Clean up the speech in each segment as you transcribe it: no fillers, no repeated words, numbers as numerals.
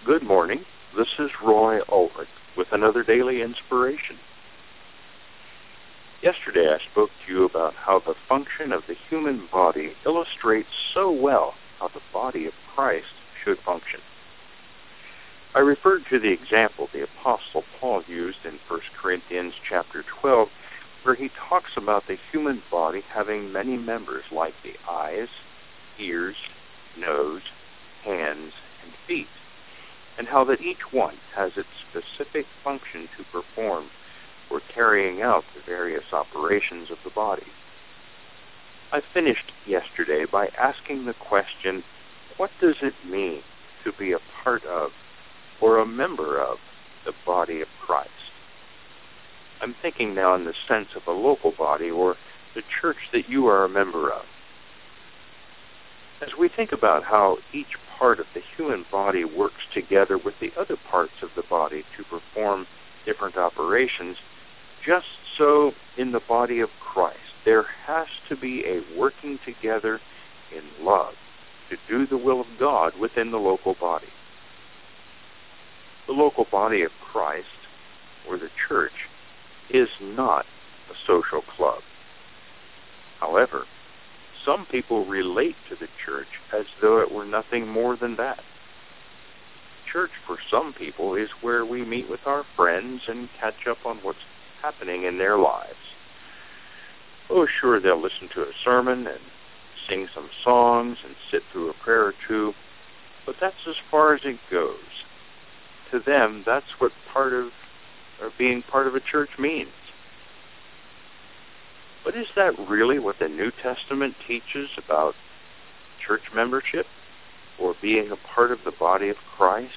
Good morning. This is Roy Ulrich with another daily inspiration. Yesterday I spoke to you about how the function of the human body illustrates so well how the body of Christ should function. I referred to the example the Apostle Paul used in 1 Corinthians chapter 12, where he talks about the human body having many members like the eyes, ears, nose, hands, and feet, and how that each one has its specific function to perform for carrying out the various operations of the body. I finished yesterday by asking the question, what does it mean to be a part of or a member of the body of Christ? I'm thinking now in the sense of a local body or the church that you are a member of. As we think about how each part of the human body works together with the other parts of the body to perform different operations, just so in the body of Christ, there has to be a working together in love to do the will of God within the local body. The local body of Christ, or the church, is not a social club. However, some people relate to the church as though it were nothing more than that. Church for some people is where we meet with our friends and catch up on what's happening in their lives. Oh, sure, they'll listen to a sermon and sing some songs and sit through a prayer or two, but that's as far as it goes. To them, that's what being part of a church means. But is that really what the New Testament teaches about church membership or being a part of the body of Christ?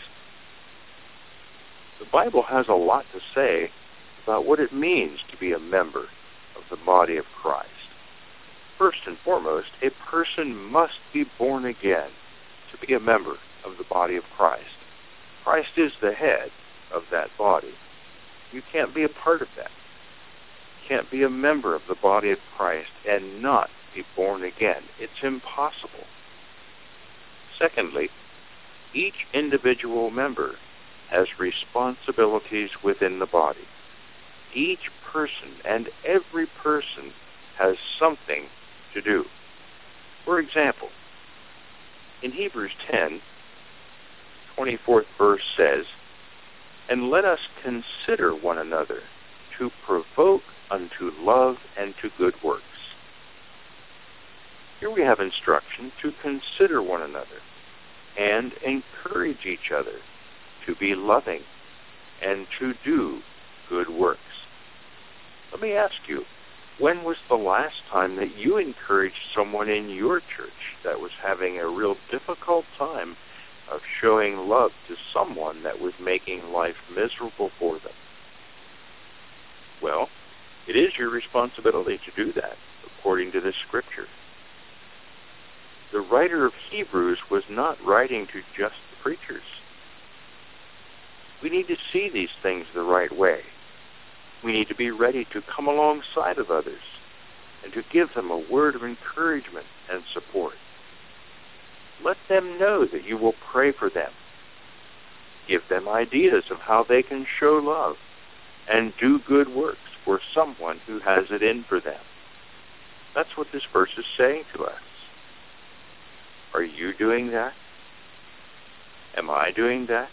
The Bible has a lot to say about what it means to be a member of the body of Christ. First and foremost, a person must be born again to be a member of the body of Christ. Christ is the head of that body. You can't be a part of that. Can't be a member of the body of Christ and not be born again. It's impossible. Secondly, each individual member has responsibilities within the body. Each person and every person has something to do. For example, in Hebrews 10, 24th verse says, "And let us consider one another to provoke unto love and to good works." Here we have instruction to consider one another and encourage each other to be loving and to do good works. Let me ask you, when was the last time that you encouraged someone in your church that was having a real difficult time of showing love to someone that was making life miserable for them? Well, it is your responsibility to do that, according to this scripture. The writer of Hebrews was not writing to just the preachers. We need to see these things the right way. We need to be ready to come alongside of others and to give them a word of encouragement and support. Let them know that you will pray for them. Give them ideas of how they can show love and do good works for someone who has it in for them. That's what this verse is saying to us. Are you doing that? Am I doing that?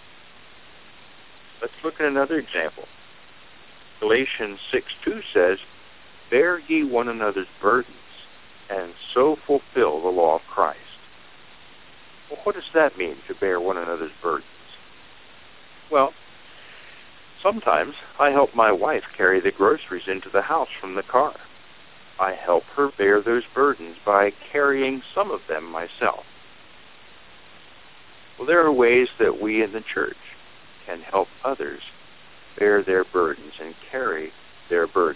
Let's look at another example. Galatians 6:2 says, "Bear ye one another's burdens, and so fulfill the law of Christ." Well, what does that mean, to bear one another's burdens? Well, sometimes I help my wife carry the groceries into the house from the car. I help her bear those burdens by carrying some of them myself. Well, there are ways that we in the church can help others bear their burdens and carry their burdens.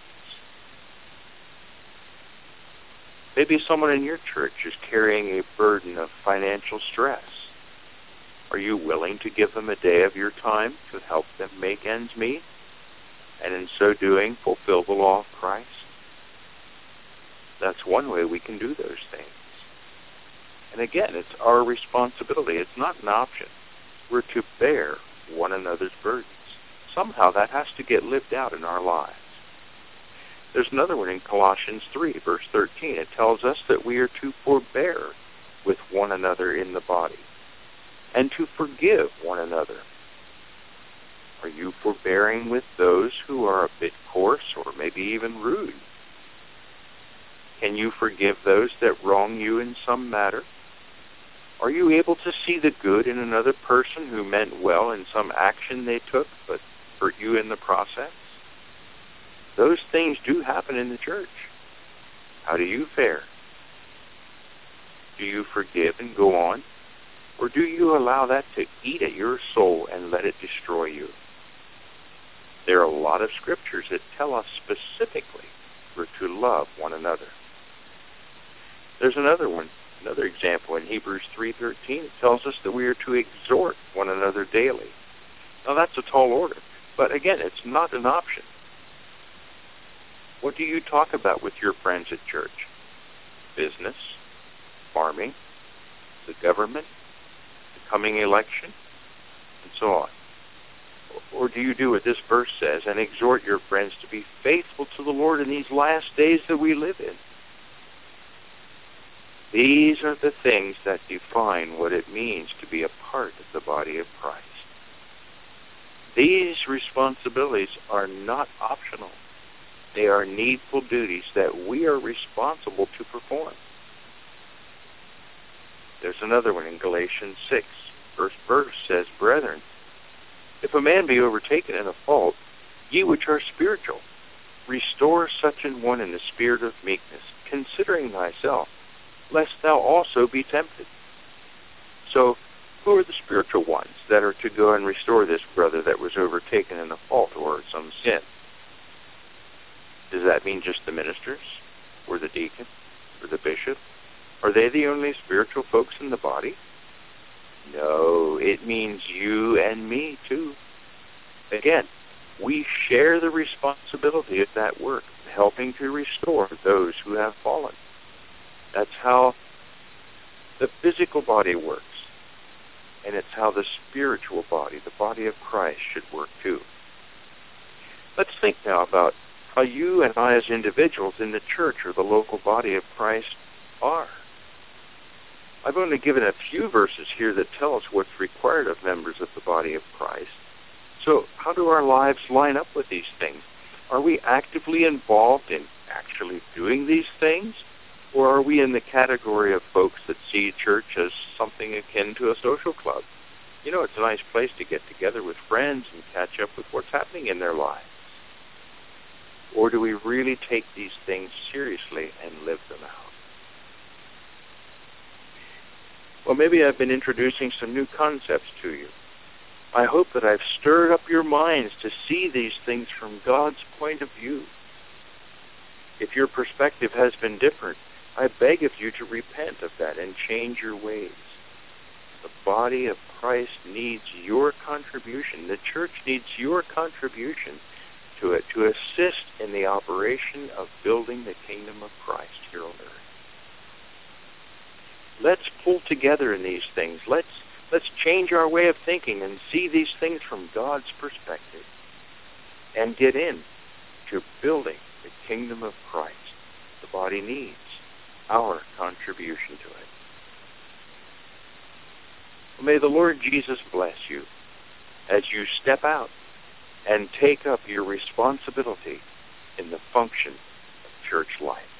Maybe someone in your church is carrying a burden of financial stress. Are you willing to give them a day of your time to help them make ends meet, and in so doing fulfill the law of Christ? That's one way we can do those things. And again, it's our responsibility. It's not an option. we're to bear one another's burdens. Somehow that has to get lived out in our lives. There's another one in Colossians 3, verse 13. It tells us that we are to forbear with one another in the body and to forgive one another. Are you forbearing with those who are a bit coarse or maybe even rude? Can you forgive those that wrong you in some matter? Are you able to see the good in another person who meant well in some action they took but hurt you in the process? Those things do happen in the church. How do you fare? Do you forgive and go on? Or do you allow that to eat at your soul and let it destroy you? There are a lot of scriptures that tell us specifically we're to love one another. There's another one, another example in Hebrews 3:13. It tells us that we are to exhort one another daily. Now that's a tall order, but again, it's not an option. What do you talk about with your friends at church? Business, farming, the government, the coming election, and so on. Or do you do what this verse says and exhort your friends to be faithful to the Lord in these last days that we live in? These are the things that define what it means to be a part of the body of Christ. These responsibilities are not optional. They are needful duties that we are responsible to perform. There's another one in Galatians 6. First verse says, Brethren, if a man be overtaken in a fault, ye which are spiritual, restore such an one in the spirit of meekness, considering thyself, lest thou also be tempted. So, who are the spiritual ones that are to go and restore this brother that was overtaken in a fault or some sin? Does that mean just the ministers, or the deacon, or the bishop? Are they the only spiritual folks in the body? No, it means you and me too. Again, we share the responsibility of that work, helping to restore those who have fallen. That's how the physical body works. And it's how the spiritual body, the body of Christ, should work too. Let's think now about how you and I as individuals in the church or the local body of Christ are. I've only given a few verses here that tell us what's required of members of the body of Christ. So how do our lives line up with these things? Are we actively involved in actually doing these things? Or are we in the category of folks that see church as something akin to a social club? You know, it's a nice place to get together with friends and catch up with what's happening in their lives. Or do we really take these things seriously and live them out? Well, maybe I've been introducing some new concepts to you. I hope that I've stirred up your minds to see these things from God's point of view. If your perspective has been different, I beg of you to repent of that and change your ways. The body of Christ needs your contribution. The church needs your contribution to it to assist in the operation of building the kingdom of Christ here on earth. Let's pull together in these things. Let's change our way of thinking and see these things from God's perspective and get in to building the kingdom of Christ. The body needs our contribution to it. May the Lord Jesus bless you as you step out and take up your responsibility in the function of church life.